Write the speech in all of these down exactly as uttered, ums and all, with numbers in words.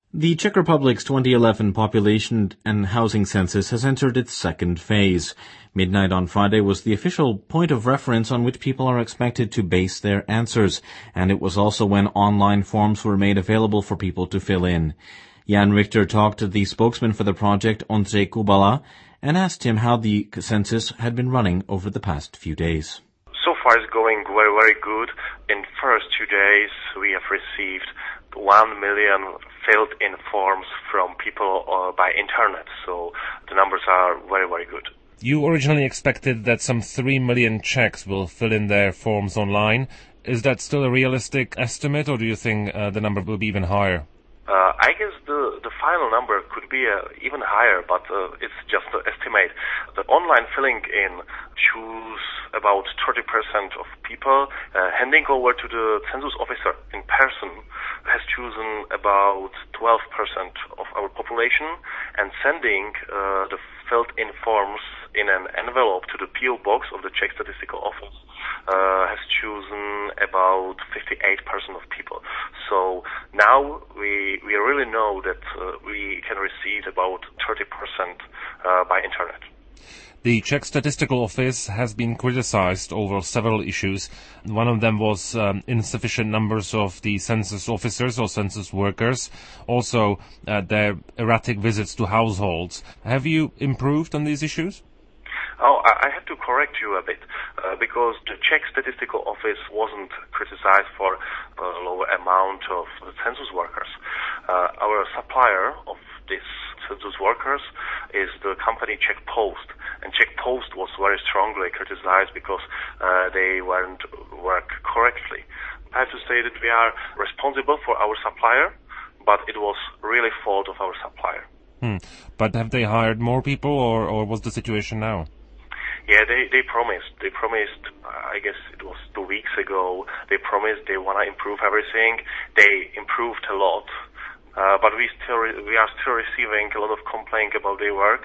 The Czech Republic's twenty eleven population and housing census has entered its second phase. Midnight on Friday was the official point of reference on which people are expected to base their answers, and it was also when online forms were made available for people to fill in. Jan Richter talked to the spokesman for the project, Ondřej Kubala, and asked him how the census had been running over the past few days. So far it's going very, very good. In first two days we have received one million filled-in forms from people uh, by internet, so the numbers are very, very good. You originally expected that some three million Czechs will fill in their forms online. Is that still a realistic estimate, or do you think uh, the number will be even higher? Uh, I guess the, the final number could be uh, even higher, but uh, it's just an estimate. The online filling in choose about thirty percent of people. Uh, handing over to the census officer in person has chosen about twelve percent of our population, and sending uh, the filled-in forms in an envelope to the P O box of the Czech Statistical Office uh, has chosen about fifty-eight percent of people. So now we we really know that uh, we can receive about thirty percent uh, by internet. The Czech Statistical Office has been criticized over several issues. One of them was um, insufficient numbers of the census officers or census workers, also uh, their erratic visits to households. Have you improved on these issues? Oh, I have to correct you a bit, uh, because the Czech Statistical Office wasn't criticized for a lower amount of census workers. Uh, our supplier of these census workers is the company Czech Post, and Czech Post was very strongly criticized because uh, they weren't work correctly. I have to say that we are responsible for our supplier, but it was really fault of our supplier. Hmm. But have they hired more people, or, or what's the situation now? Yeah, they, they promised. They promised, I guess it was two weeks ago, they promised they want to improve everything. They improved a lot. Uh, but we still re- we are still receiving a lot of complaints about their work.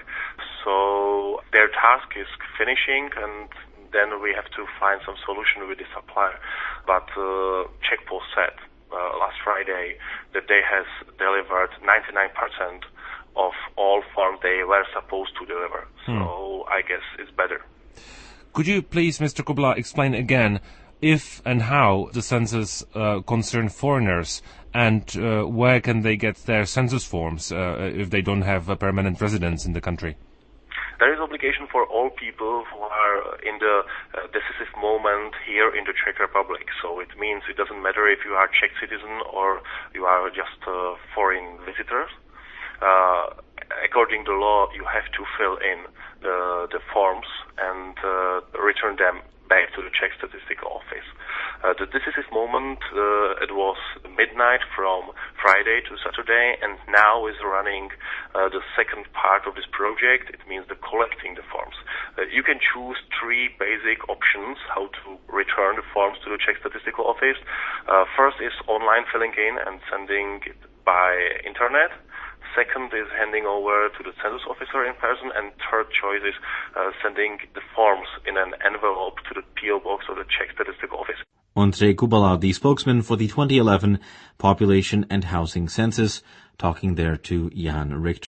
So their task is finishing, and then we have to find some solution with the supplier. But uh, Czech Post said uh, last Friday that they has delivered ninety-nine percent of all forms they were supposed to deliver. Hmm. So I guess it's better. Could you please, Mister Kubla, explain again if and how the census uh, concern foreigners, and uh, where can they get their census forms uh, if they don't have a permanent residence in the country? There is obligation for all people who are in the uh, decisive moment here in the Czech Republic. So it means it doesn't matter if you are Czech citizen or you are just a foreign visitor. Uh, according to law, you have to fill in the, the forms and uh, return them back to the Czech Statistical Office. Uh, the decisive moment, uh, it was midnight from Friday to Saturday, and now is running uh, the second part of this project. It means the collecting the forms. Uh, you can choose three basic options how to return the forms to the Czech Statistical Office. Uh, first is online filling in and sending it by internet. Second is handing over to the census officer in person, and third choice is uh, sending the forms in an envelope to the P O box of the Czech Statistical Office. Ondřej Kubala, the spokesman for the twenty eleven population and housing census, talking there to Jan Richter.